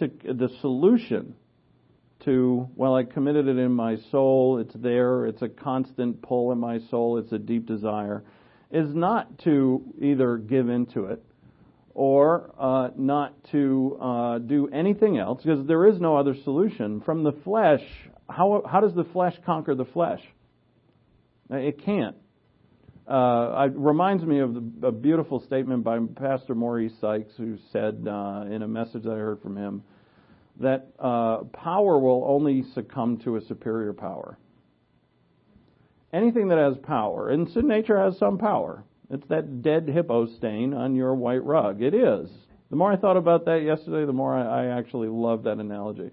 [SPEAKER 1] to, well, I committed it in my soul, it's there, it's a constant pull in my soul, it's a deep desire, is not to either give into it or not to do anything else, because there is no other solution. From the flesh, how does the flesh conquer the flesh? It can't. It reminds me of a beautiful statement by Pastor Maurice Sykes, who said in a message that I heard from him, that power will only succumb to a superior power. Anything that has power, and sin nature has some power. It's that dead hippo stain on your white rug. It is. The more I thought about that yesterday, the more I actually love that analogy.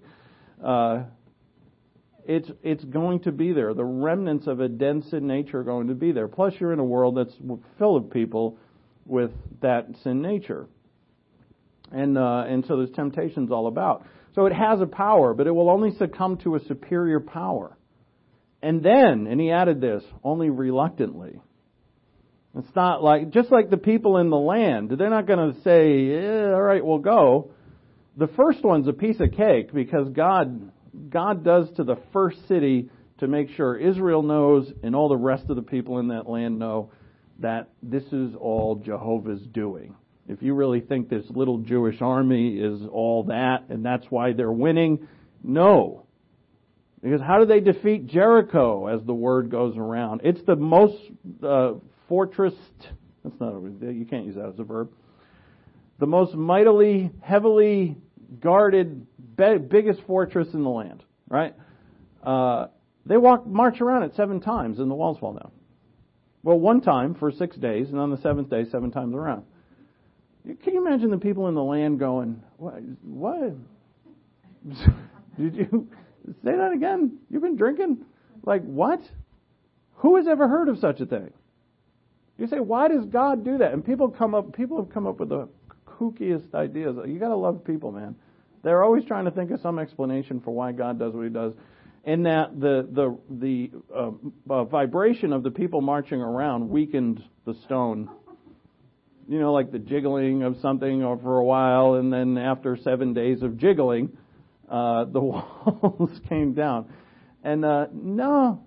[SPEAKER 1] It's going to be there. The remnants of a dead sin nature are going to be there. Plus, you're in a world that's full of people with that sin nature. And so there's temptations all about. So it has a power, but it will only succumb to a superior power. And then, and he added this, only reluctantly. It's not like, just like the people in the land, they're not going to say, all right, we'll go. The first one's a piece of cake because God does to the first city to make sure Israel knows and all the rest of the people in that land know that this is all Jehovah's doing. If you really think this little Jewish army is all that and that's why they're winning, no. Because how do they defeat Jericho as the word goes around? It's the most fortress, you can't use that as a verb. The most mightily, heavily guarded, biggest fortress in the land, right? They march around it 7 times and the walls fall down. Well, one time for 6 days, and on the 7th day, 7 times around. Can you imagine the people in the land going, what? Did you say that again? You've been drinking? Like, what? Who has ever heard of such a thing? You say, why does God do that? And people have come up with the kookiest ideas. You got to love people, man. They're always trying to think of some explanation for why God does what He does. And that the vibration of the people marching around weakened the stone. Like the jiggling of something for a while, and then after 7 days of jiggling, the walls came down. And no.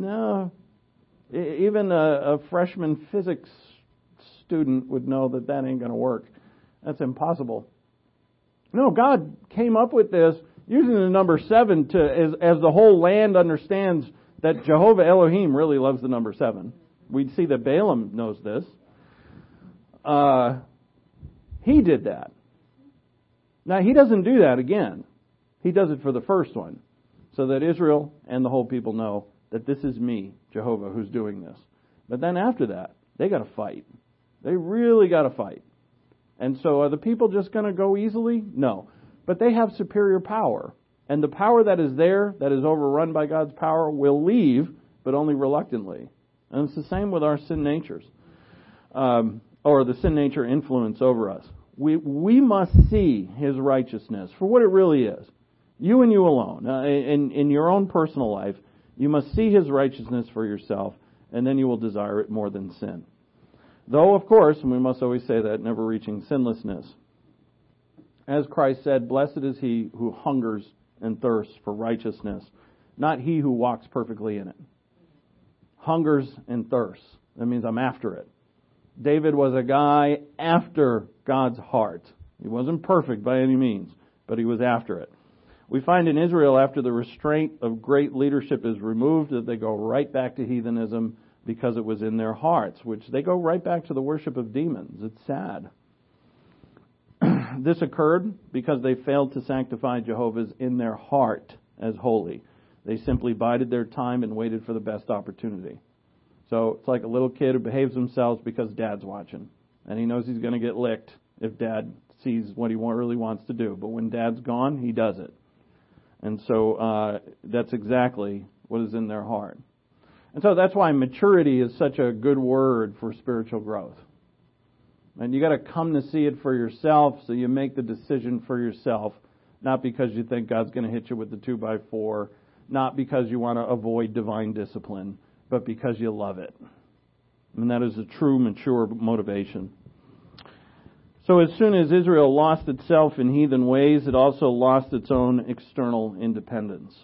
[SPEAKER 1] Even a freshman physics student would know that ain't going to work. That's impossible. No, God came up with this using the number 7 as the whole land understands that Jehovah Elohim really loves the number 7. We'd see that Balaam knows this. He did that. Now, he doesn't do that again. He does it for the first one, so that Israel and the whole people know that this is me, Jehovah, who's doing this. But then after that, they got to fight. They really got to fight. And so are the people just going to go easily? No. But they have superior power. And the power that is there, that is overrun by God's power, will leave, but only reluctantly. And it's the same with our sin natures, or the sin nature influence over us. We must see His righteousness for what it really is. You and you alone. In your own personal life, you must see His righteousness for yourself, and then you will desire it more than sin. Though, of course, and we must always say that, never reaching sinlessness. As Christ said, blessed is he who hungers and thirsts for righteousness, not he who walks perfectly in it. Hungers and thirsts. That means I'm after it. David was a guy after God's heart. He wasn't perfect by any means, but he was after it. We find in Israel, after the restraint of great leadership is removed, that they go right back to heathenism because it was in their hearts, which they go right back to the worship of demons. It's sad. This occurred because they failed to sanctify Jehovah's in their heart as holy. They simply bided their time and waited for the best opportunity. So it's like a little kid who behaves themselves because dad's watching. And he knows he's going to get licked if dad sees what he really wants to do. But when dad's gone, he does it. And so that's exactly what is in their heart. And so that's why maturity is such a good word for spiritual growth. And you got to come to see it for yourself, so you make the decision for yourself, not because you think God's going to hit you with the 2x4, not because you want to avoid divine discipline, but because you love it. And that is a true mature motivation. So as soon as Israel lost itself in heathen ways, it also lost its own external independence.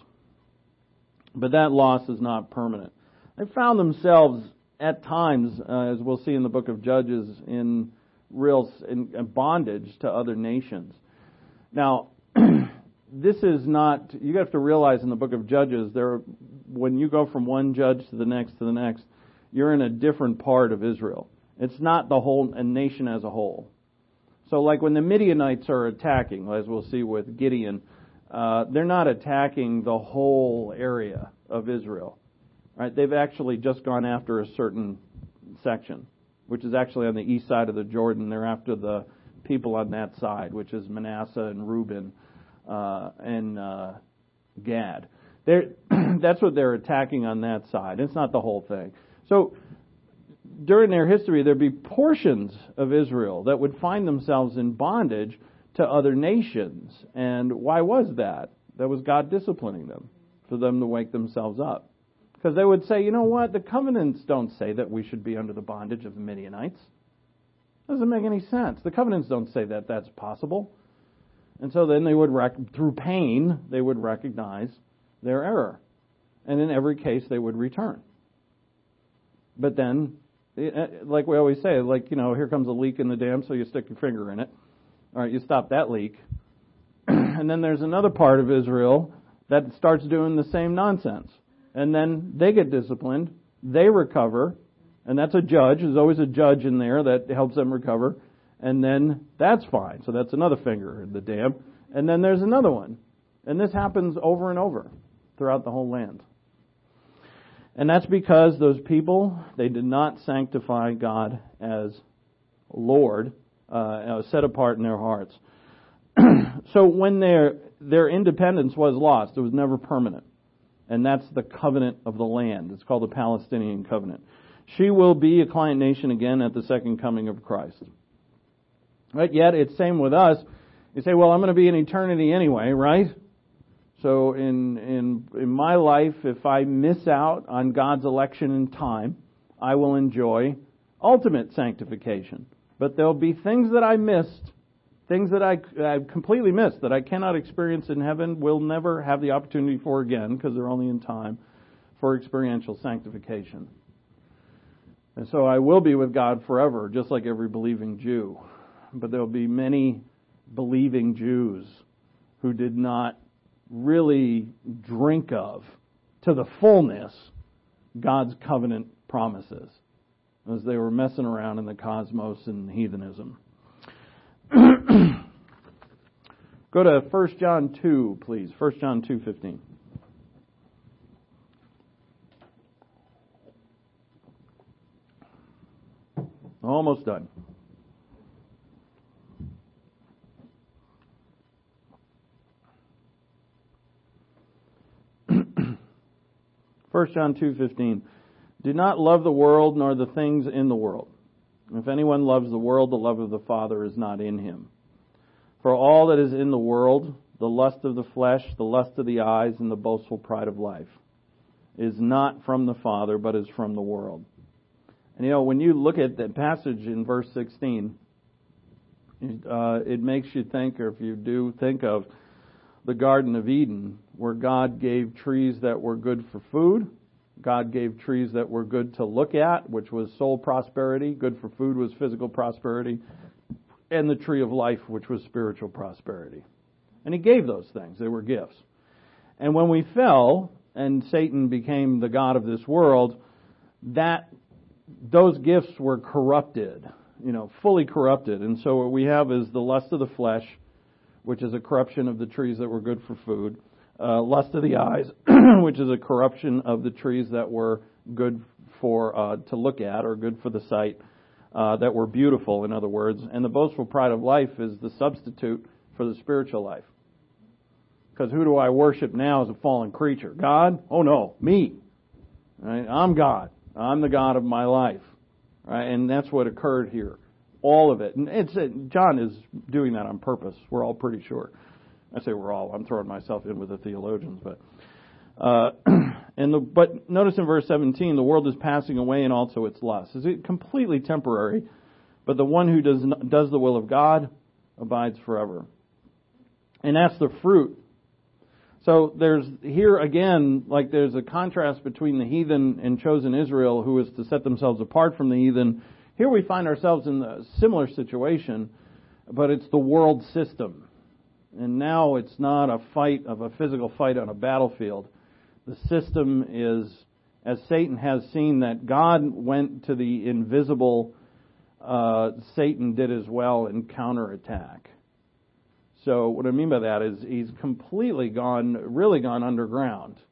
[SPEAKER 1] But that loss is not permanent. They found themselves at times, as we'll see in the book of Judges, in bondage to other nations. Now, this is not, you have to realize in the book of Judges, when you go from one judge to the next, you're in a different part of Israel. It's not the whole a nation as a whole. So like when the Midianites are attacking, as we'll see with Gideon, they're not attacking the whole area of Israel. Right? They've actually just gone after a certain section, which is actually on the east side of the Jordan. They're after the people on that side, which is Manasseh and Reuben and Gad. That's what they're attacking on that side. It's not the whole thing. So during their history, there'd be portions of Israel that would find themselves in bondage to other nations. And why was that? That was God disciplining them, for them to wake themselves up. Because they would say, you know what, the covenants don't say that we should be under the bondage of the Midianites. Doesn't make any sense. The covenants don't say that that's possible. And so then they would, through pain, they would recognize their error. And in every case, they would return. But then, like we always say, here comes a leak in the dam, so you stick your finger in it. All right, you stop that leak. And then there's another part of Israel that starts doing the same nonsense. And then they get disciplined, they recover, and that's a judge. There's always a judge in there that helps them recover, and then that's fine. So that's another finger in the dam. And then there's another one. And this happens over and over throughout the whole land. And that's because those people, they did not sanctify God as Lord, set apart in their hearts. So when their independence was lost, it was never permanent. And that's the covenant of the land. It's called the Palestinian covenant. She will be a client nation again at the second coming of Christ. Right? Yet it's same with us. You say, well, I'm going to be in eternity anyway, right? So in my life, if I miss out on God's election in time, I will enjoy ultimate sanctification. But there'll be things that I missed, things that I completely missed, that I cannot experience in heaven, will never have the opportunity for again, because they're only in time for experiential sanctification. And so I will be with God forever, just like every believing Jew. But there will be many believing Jews who did not really drink of, to the fullness, God's covenant promises, as they were messing around in the cosmos and heathenism. Go to 1 John 2, please. 1 John 2:15. Almost done. 1 John 2:15. Do not love the world nor the things in the world. If anyone loves the world, the love of the Father is not in him. For all that is in the world, the lust of the flesh, the lust of the eyes, and the boastful pride of life, is not from the Father, but is from the world. And when you look at that passage in verse 16, it makes you think, or if you do, think of the Garden of Eden, where God gave trees that were good for food. God gave trees that were good to look at, which was soul prosperity. Good for food was physical prosperity. And the tree of life, which was spiritual prosperity. And He gave those things. They were gifts. And when we fell, and Satan became the god of this world, those gifts were corrupted, fully corrupted. And so what we have is the lust of the flesh, which is a corruption of the trees that were good for food. Lust of the eyes, which is a corruption of the trees that were good for to look at, or good for the sight, that were beautiful, in other words. And the boastful pride of life is the substitute for the spiritual life. Because who do I worship now as a fallen creature? God? Oh no, me. Right? I'm God. I'm the God of my life. Right? And that's what occurred here. All of it. And John is doing that on purpose. We're all pretty sure. I say we're all. I'm throwing myself in with the theologians, but notice in verse 17, the world is passing away and also its lusts. It's completely temporary, but the one who does the will of God abides forever. And that's the fruit. So there's here again, there's a contrast between the heathen and chosen Israel, who is to set themselves apart from the heathen. Here we find ourselves in a similar situation, but it's the world system. And now it's not a physical fight on a battlefield. The system is, as Satan has seen that God went to the invisible, Satan did as well in counterattack. So what I mean by that is he's completely gone underground.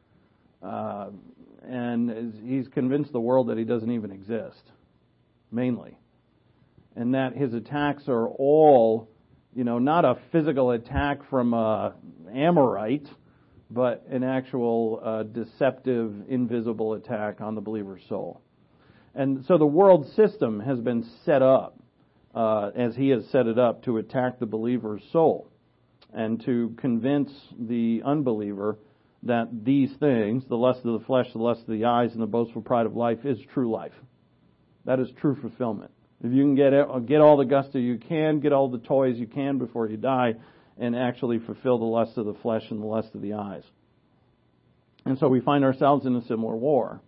[SPEAKER 1] And he's convinced the world that he doesn't even exist, mainly. And that his attacks are all, not a physical attack from an Amorite, but an actual deceptive, invisible attack on the believer's soul. And so the world system has been set up, as he has set it up, to attack the believer's soul and to convince the unbeliever that these things, the lust of the flesh, the lust of the eyes, and the boastful pride of life, is true life. That is true fulfillment. If you can get all the gusto you can, get all the toys you can before you die, and actually fulfill the lust of the flesh and the lust of the eyes. And so we find ourselves in a similar war.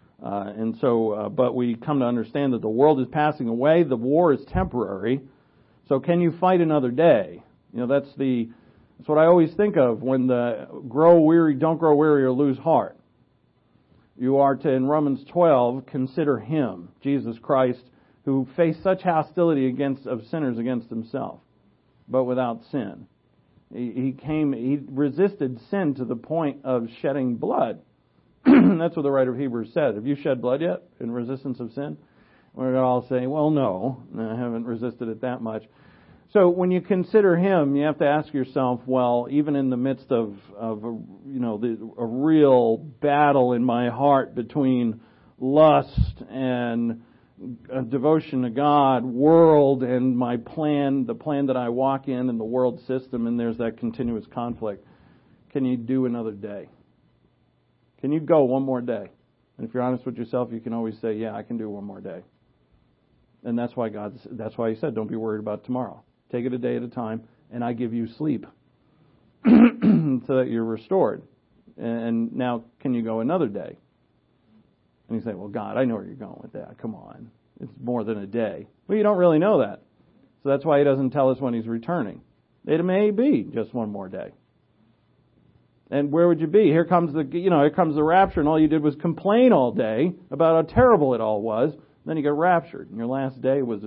[SPEAKER 1] But we come to understand that the world is passing away. The war is temporary. So can you fight another day? That's what I always think of when the don't grow weary or lose heart. You are to, in Romans 12, consider Him, Jesus Christ, who faced such hostility of sinners against Himself, but without sin. He resisted sin to the point of shedding blood. That's what the writer of Hebrews said. Have you shed blood yet in resistance of sin? We're going to all say, well, no, I haven't resisted it that much. So when you consider Him, you have to ask yourself, well, even in the midst of a real battle in my heart between lust and devotion to God, world, and my plan, the plan that I walk in, and the world system, and there's that continuous conflict, can you do another day? Can you go one more day? And if you're honest with yourself, you can always say, yeah, I can do one more day. And that's why He said, don't be worried about tomorrow. Take it a day at a time, and I give you sleep so that you're restored. And now, can you go another day? And you say, well, God, I know where you're going with that. Come on. It's more than a day. Well, you don't really know that. So that's why He doesn't tell us when He's returning. It may be just one more day. And where would you be? Here comes the rapture, and all you did was complain all day about how terrible it all was. Then you get raptured, and your last day was,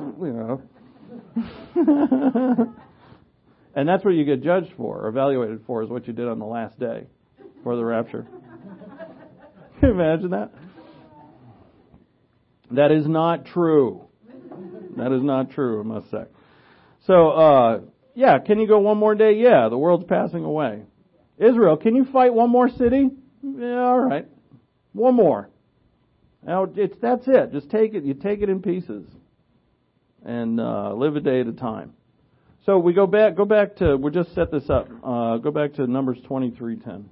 [SPEAKER 1] And that's what you get judged for, or evaluated for, is what you did on the last day for the rapture. Can you imagine that? That is not true. That is not true, I must say. So, can you go one more day? Yeah, the world's passing away. Israel, can you fight one more city? Yeah, all right. One more. Now, that's it. Just take it. You take it in pieces and live a day at a time. So we go back to, we'll just set this up. Go back to Numbers 23:10.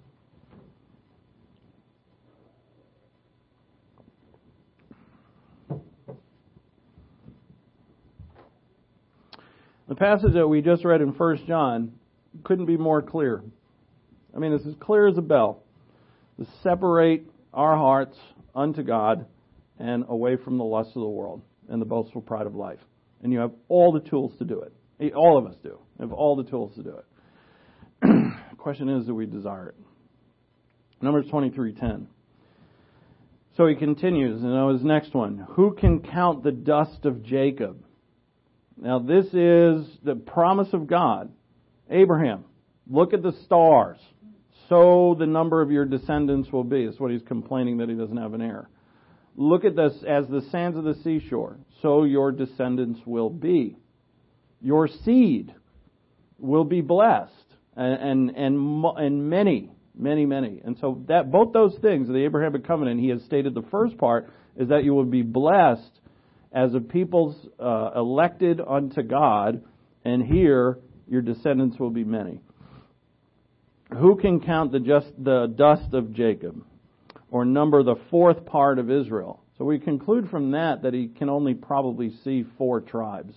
[SPEAKER 1] The passage that we just read in 1 John couldn't be more clear. I mean, it's as clear as a bell. To separate our hearts unto God and away from the lusts of the world and the boastful pride of life. And you have all the tools to do it. All of us do. We have all the tools to do it. The question is, do we desire it? Numbers 23:10. So he continues, and his next one. Who can count the dust of Jacob? Now this is the promise of God. Abraham, look at the stars. So the number of your descendants will be. That's what he's complaining that he doesn't have an heir. Look at this as the sands of the seashore. So your descendants will be. Your seed will be blessed. And many. And so that both those things, the Abrahamic covenant, he has stated the first part is that you will be blessed as a people's elected unto God, and here your descendants will be many. Who can count the dust of Jacob, or number the fourth part of Israel? So we conclude from that he can only probably see 4 tribes.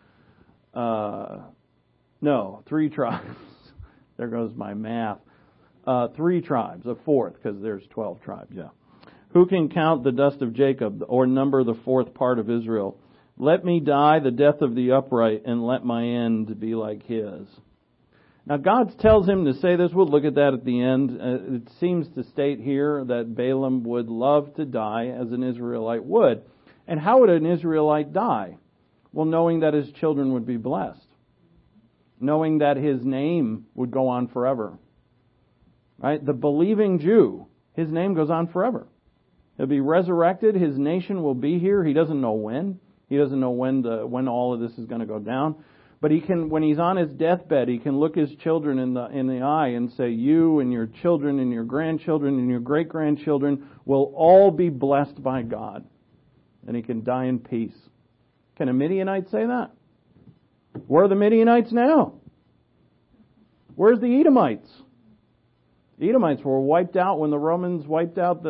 [SPEAKER 1] No, 3 tribes. There goes my math. 3 tribes, a fourth, because there's 12 tribes, yeah. Who can count the dust of Jacob, or number the fourth part of Israel? Let me die the death of the upright, and let my end be like his. Now God tells him to say this. We'll look at that at the end. It seems to state here that Balaam would love to die as an Israelite would. And how would an Israelite die? Well, knowing that his children would be blessed. Knowing that his name would go on forever. Right? The believing Jew, his name goes on forever. He'll be resurrected. His nation will be here. He doesn't know when. He doesn't know when all of this is going to go down. But he can, when he's on his deathbed, he can look his children in the eye and say, you and your children and your grandchildren and your great-grandchildren will all be blessed by God. And he can die in peace. Can a Midianite say that? Where are the Midianites now? Where's the Edomites? The Edomites were wiped out when the Romans wiped out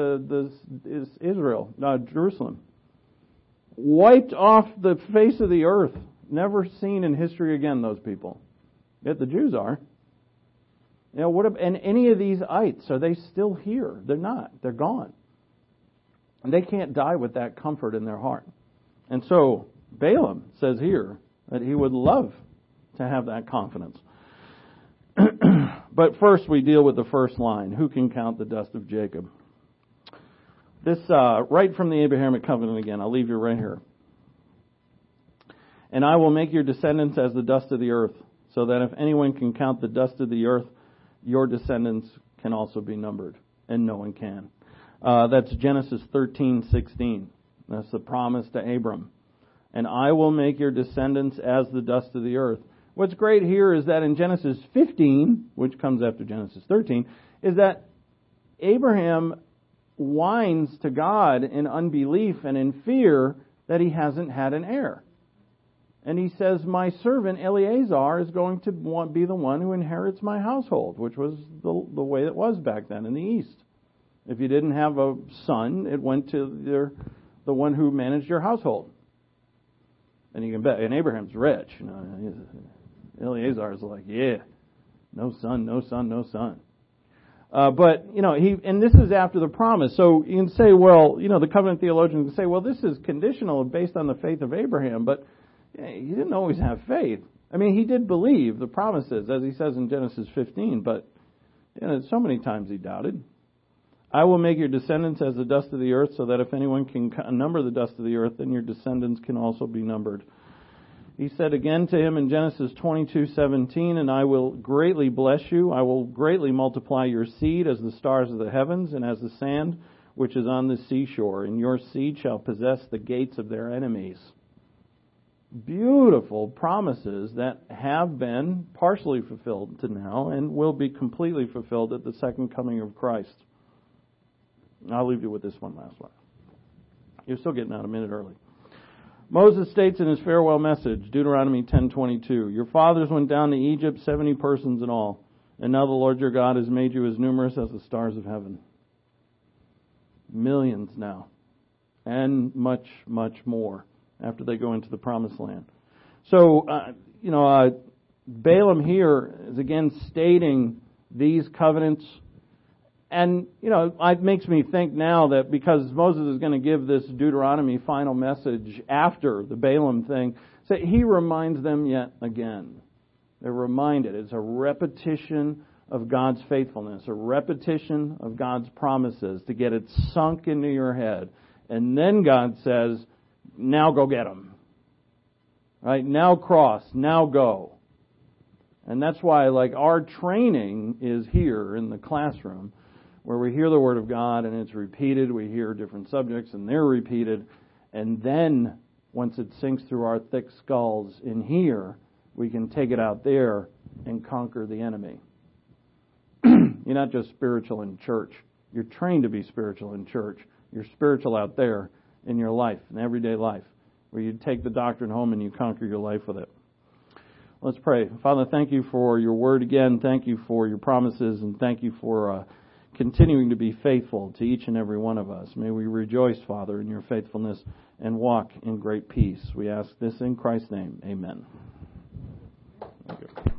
[SPEAKER 1] Jerusalem. Wiped off the face of the earth. Never seen in history again, those people. Yet the Jews are. And any of these ites, are they still here? They're not. They're gone. And they can't die with that comfort in their heart. And so Balaam says here that he would love to have that confidence. But first we deal with the first line. Who can count the dust of Jacob? This, right from the Abrahamic covenant again. I'll leave you right here. And I will make your descendants as the dust of the earth, so that if anyone can count the dust of the earth, your descendants can also be numbered. And no one can. That's Genesis 13:16. That's the promise to Abram. And I will make your descendants as the dust of the earth. What's great here is that in Genesis 15, which comes after Genesis 13, is that Abraham whines to God in unbelief and in fear that he hasn't had an heir. And he says, my servant Eleazar is going to be the one who inherits my household, which was the way it was back then in the East. If you didn't have a son, it went to the one who managed your household. And you can bet, and Abraham's rich. Eleazar is like, yeah, no son. But, and this is after the promise. So you can say, well, the covenant theologians can say, well, this is conditional based on the faith of Abraham, but he didn't always have faith. I mean, he did believe the promises, as he says in Genesis 15, but so many times he doubted. I will make your descendants as the dust of the earth, so that if anyone can number the dust of the earth, then your descendants can also be numbered. He said again to him in Genesis 22:17, and I will greatly bless you. I will greatly multiply your seed as the stars of the heavens and as the sand which is on the seashore. And your seed shall possess the gates of their enemies. Beautiful promises that have been partially fulfilled to now and will be completely fulfilled at the second coming of Christ. I'll leave you with this one last one. You're still getting out a minute early. Moses states in his farewell message, Deuteronomy 10:22, "Your fathers went down to Egypt, 70 persons in all, and now the Lord your God has made you as numerous as the stars of heaven." Millions now, and much, much more after they go into the promised land. So, Balaam here is again stating these covenants. And, it makes me think now that because Moses is going to give this Deuteronomy final message after the Balaam thing, so he reminds them yet again. They're reminded. It's a repetition of God's faithfulness, a repetition of God's promises to get it sunk into your head. And then God says, now go get them. Right? Now cross. Now go. And that's why, our training is here in the classroom, where we hear the Word of God and it's repeated. We hear different subjects and they're repeated. And then, once it sinks through our thick skulls in here, we can take it out there and conquer the enemy. You're not just spiritual in church. You're trained to be spiritual in church. You're spiritual out there in your life, in everyday life, where you take the doctrine home and you conquer your life with it. Let's pray. Father, thank you for your word again. Thank you for your promises, and thank you for continuing to be faithful to each and every one of us. May we rejoice, Father, in your faithfulness and walk in great peace. We ask this in Christ's name. Amen. Thank you.